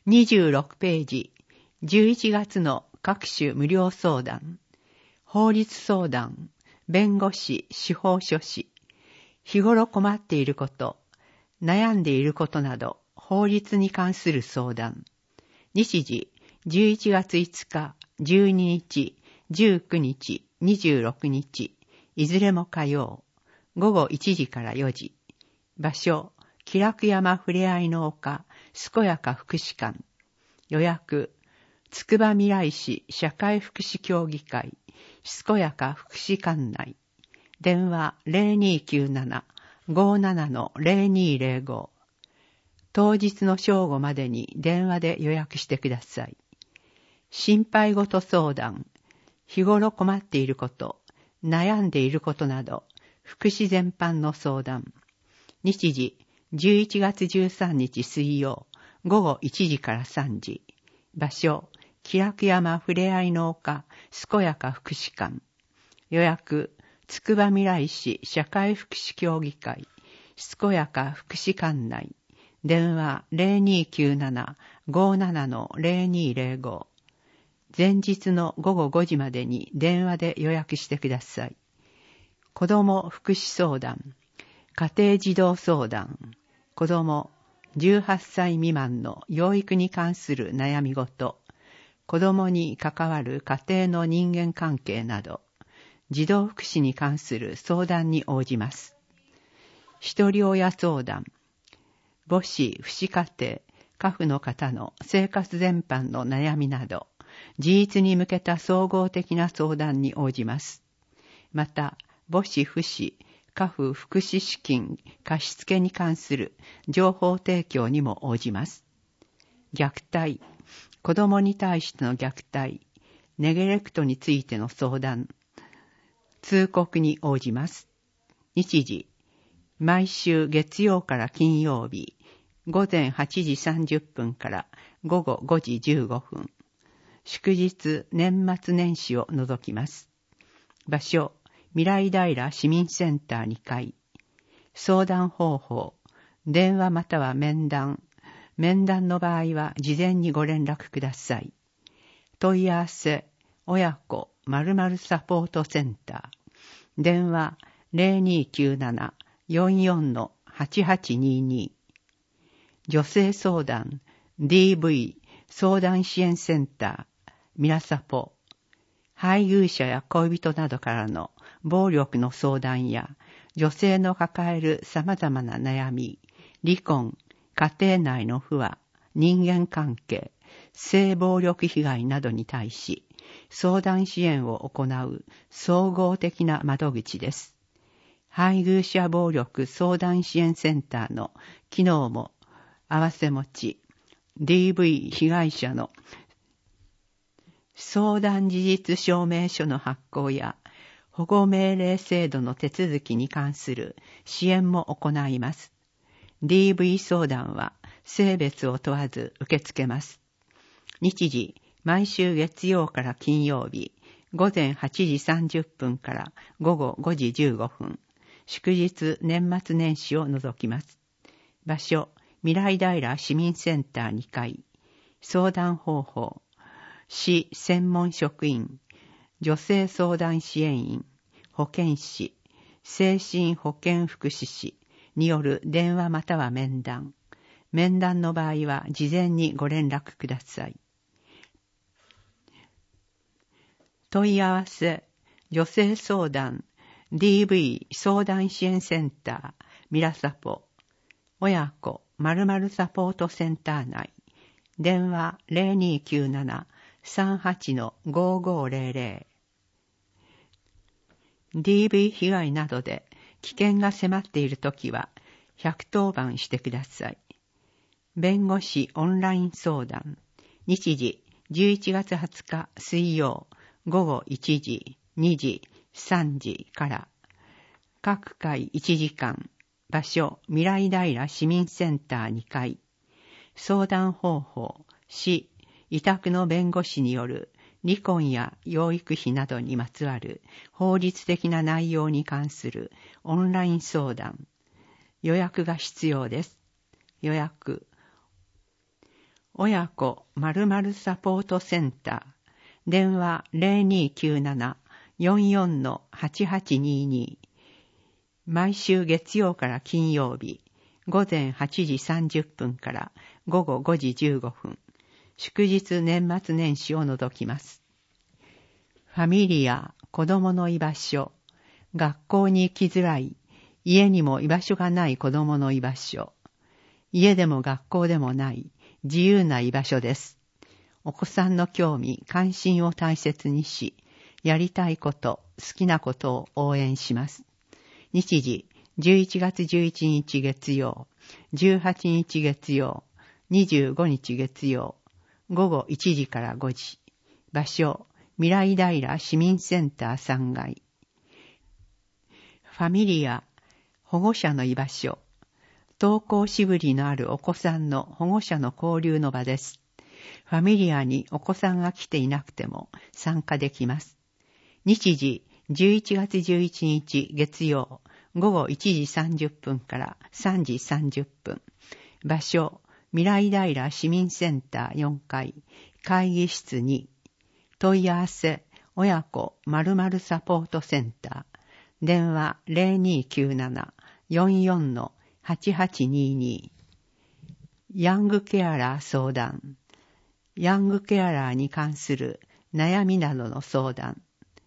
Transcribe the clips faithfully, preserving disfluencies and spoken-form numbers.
にじゅうろくページ、じゅういちがつの各種無料相談、法律相談、弁護士、司法書士、日頃困っていること、悩んでいることなど、法律に関する相談。日時、じゅういちがついつか、じゅうににち、じゅうくにち、にじゅうろくにち、いずれも火曜、ごごいちじからよじ。場所、気楽山ふれあいの丘、健やか福祉館。予約、つくばみらい市社会福祉協議会、健やか福祉館内。電話 ゼロにーきゅうなな ごーなな ゼロにーゼロご。当日の正午までに電話で予約してください。心配事相談、日頃困っていること、悩んでいることなど、福祉全般の相談。日時、じゅういちがつじゅうさんにち水曜、ごごいちじからさんじ。場所、気楽山ふれあいの丘、健やか福祉館。予約、つくばみらい市社会福祉協議会、健やか福祉館内。電話 ゼロにーきゅうなな ごーなな ゼロにーゼロご。前日のごごごじまでに電話で予約してください。子ども福祉相談、家庭児童相談、子どもじゅうはっさい未満の養育に関する悩み事、子どもに関わる家庭の人間関係など、児童福祉に関する相談に応じます。一人親相談、母子、父子家庭、家父の方の生活全般の悩みなど、自立に向けた総合的な相談に応じます。また、母子、父子、家父福祉資金貸付に関する情報提供にも応じます。虐待、子供に対しての虐待、ネグレクトについての相談、通告に応じます。日時、毎週月曜から金曜日、ごぜんはちじさんじゅっぷんからごごごじじゅうごふん。祝日、年末年始を除きます。場所、未来平市民センターにかい。相談方法、電話または面談。面談の場合は事前にご連絡ください。問い合わせ、親子〇〇サポートセンター。電話 ゼロにーきゅうなな よんよん はちはちにーにー。女性相談 ディーブイ 相談支援センターミラサポ。配偶者や恋人などからの暴力の相談や女性の抱える様々な悩み、離婚、家庭内の不和、人間関係、性暴力被害などに対し相談支援を行う総合的な窓口です。配偶者暴力相談支援センターの機能も併せ持ち、ディーブイ 被害者の相談事実証明書の発行や保護命令制度の手続きに関する支援も行います。ディーブイ 相談は性別を問わず受け付けます。日時、毎週月曜から金曜日、ごぜんはちじさんじゅっぷんからごごごじじゅうごふん。祝日、年末年始を除きます。場所、未来平市民センターにかい。相談方法、市専門職員、女性相談支援員、保健師、精神保健福祉士による電話または面談。面談の場合は事前にご連絡ください。問い合わせ、女性相談、ディーブイ 相談支援センター、ミラサポ、親子〇〇サポートセンター内、電話 ゼロにーきゅうなな さんはち ごーごーゼロゼロ。ディーブイ 被害などで危険が迫っているときは、ひゃくとおばんしてください。弁護士オンライン相談、日時じゅういちがつはつか水曜、ごごいちじ、にじ、さんじから、各回いちじかん、場所未来平市民センターにかい。相談方法、市、委託の弁護士による離婚や養育費などにまつわる法律的な内容に関するオンライン相談。予約が必要です。予約。 親子〇〇サポートセンター、電話 ゼロにきゅうなな よんよん はちはちにに。毎週月曜から金曜日、午前はちじさんじゅっぷんから午後ごじじゅうごふん、祝日年末年始を除きます。ファミリア、子供の居場所、学校に行きづらい、家にも居場所がない子供の居場所、家でも学校でもない自由な居場所です。お子さんの興味、関心を大切にし、やりたいこと、好きなことを応援します。日時、じゅういちがつじゅういちにち月曜、じゅうはちにち月曜、にじゅうごにち月曜、午後いちじからごじ。場所、未来平市民センターさんがい。ファミリア、保護者の居場所。登校しぶりのあるお子さんの保護者の交流の場です。ファミリアにお子さんが来ていなくても参加できます。日時、じゅういちがつじゅういちにち月曜、午後いちじさんじゅっぷんからさんじさんじゅっぷん。場所、未来平市民センターよんかい、会議室に。問い合わせ、親子〇〇サポートセンター。電話 ゼロにきゅうなな よんよん はちはちにに。ヤングケアラー相談。ヤングケアラーに関する悩みなどの相談。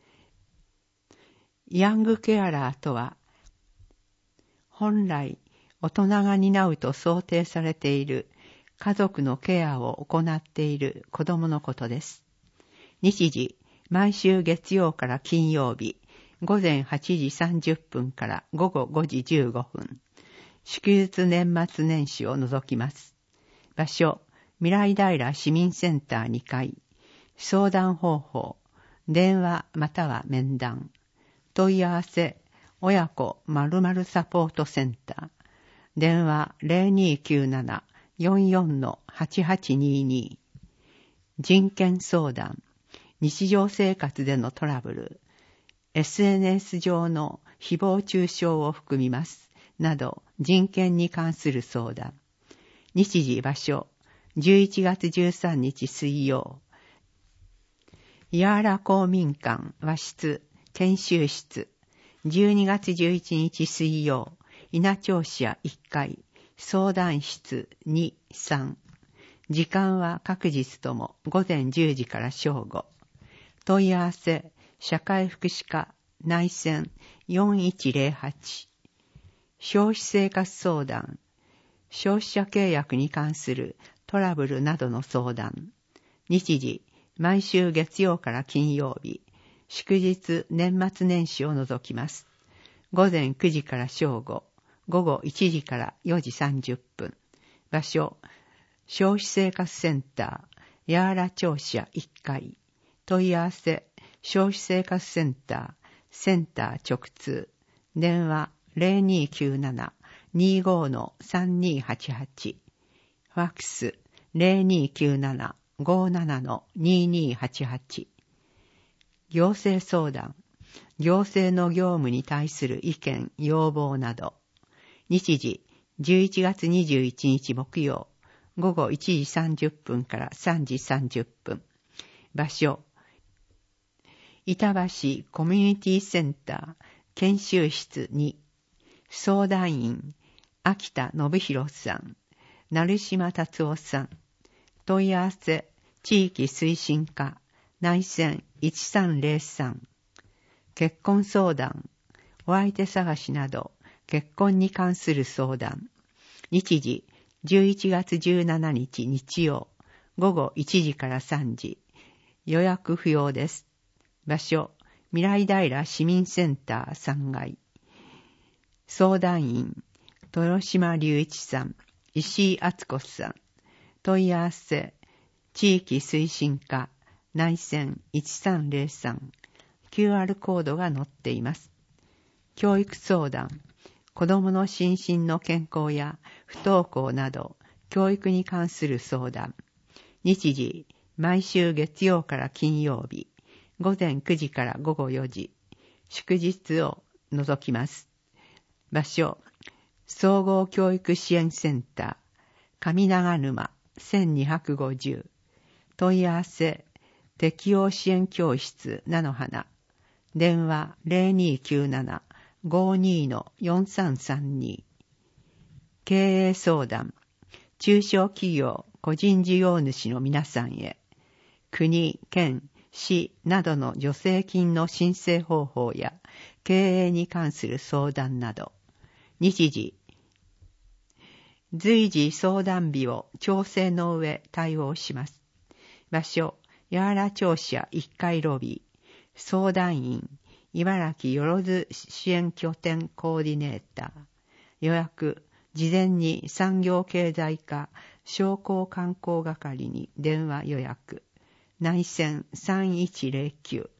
ヤングケアラーとは、本来大人が担うと想定されている家族のケアを行っている子供のことです。日時、毎週月曜から金曜日、午前はちじさんじゅっぷんから午後ごじじゅうごふん。祝日年末年始を除きます。場所、未来平市民センターにかい。相談方法、電話または面談。問い合わせ、親子〇〇サポートセンター。電話 ゼロにきゅうなな よんよん はちはちにに。人権相談、日常生活でのトラブル、エスエヌエス 上の誹謗中傷を含みます。など、人権に関する相談。日時場所、じゅういちがつじゅうさんにち水曜。ヤーラ公民館和室研修室。じゅうにがつじゅういちにち水曜。稲庁舎いっかい。相談室に、さん。時間は各日とも午前じゅうじから正午。問い合わせ、社会福祉課内線よんいちゼロはち。消費生活相談、消費者契約に関するトラブルなどの相談。日時、毎週月曜から金曜日、祝日年末年始を除きます。午前くじから正午、午後いちじからよじさんじゅっぷん。場所、消費生活センター、ヤーラ庁舎いっかい。問い合わせ、消費生活センター、センター直通。電話 ゼロにきゅうなな にご さんにはちはち。ファックス ゼロにきゅうなな ごなな ににはちはち。行政相談、行政の業務に対する意見、要望など。日時、じゅういちがつにじゅういちにち木曜、午後いちじさんじゅっぷんからさんじさんじゅっぷん。場所、板橋コミュニティセンター研修室に。相談員、秋田信弘さん、成島達夫さん。問い合わせ、地域推進課内線いちさんゼロさん。結婚相談、お相手探しなど結婚に関する相談。日時、じゅういちがつじゅうしちにち日曜、午後いちじからさんじ。予約不要です。場所、未来平市民センターさんがい。相談員、豊島隆一さん、石井敦子さん。問い合わせ、地域推進課内線いちさんゼロさん。キューアール コードが載っています。教育相談、子どもの心身の健康や不登校など教育に関する相談。日時、毎週月曜から金曜日、午前くじから午後よじ。祝日を除きます。場所、総合教育支援センター上長沼せんにひゃくごじゅう。問い合わせ適応支援教室菜の花。電話 ゼロにきゅうなな ごにのよんさんさんに。経営相談、中小企業個人事業主の皆さんへ、国、県、市などの助成金の申請方法や経営に関する相談など、日時、随時相談日を調整の上対応します。場所、八原庁舎いっかいロビー。相談員、茨城よろず支援拠点コーディネーター。予約、事前に産業経済課商工観光係に電話予約。内線さんいちゼロきゅう